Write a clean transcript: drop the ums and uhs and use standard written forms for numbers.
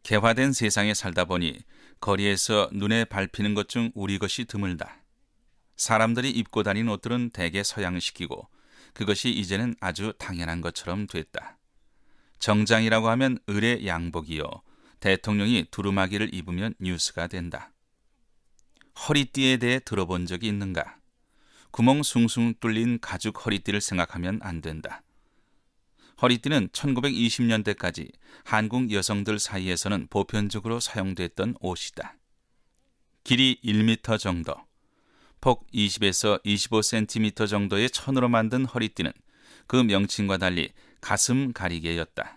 개화된 세상에 살다 보니 거리에서 눈에 밟히는 것 중 우리 것이 드물다. 사람들이 입고 다니는 옷들은 대개 서양식이고 그것이 이제는 아주 당연한 것처럼 됐다. 정장이라고 하면 을의 양복이요. 대통령이 두루마기를 입으면 뉴스가 된다. 허리띠에 대해 들어본 적이 있는가? 구멍 숭숭 뚫린 가죽 허리띠를 생각하면 안 된다. 허리띠는 1920년대까지 한국 여성들 사이에서는 보편적으로 사용됐던 옷이다. 길이 1m 정도, 폭 20에서 25cm 정도의 천으로 만든 허리띠는 그 명칭과 달리 가슴 가리개였다.